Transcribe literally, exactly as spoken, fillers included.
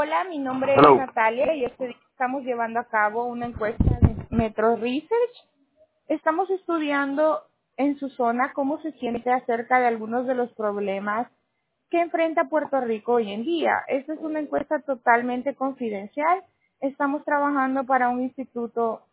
Hola, mi nombre es Hello. Natalia y este día estamos llevando a cabo una encuesta de Metro Research. Estamos estudiando en su zona cómo se siente acerca de algunos de los problemas que enfrenta Puerto Rico hoy en día. Esta es una encuesta totalmente confidencial. Estamos trabajando para un instituto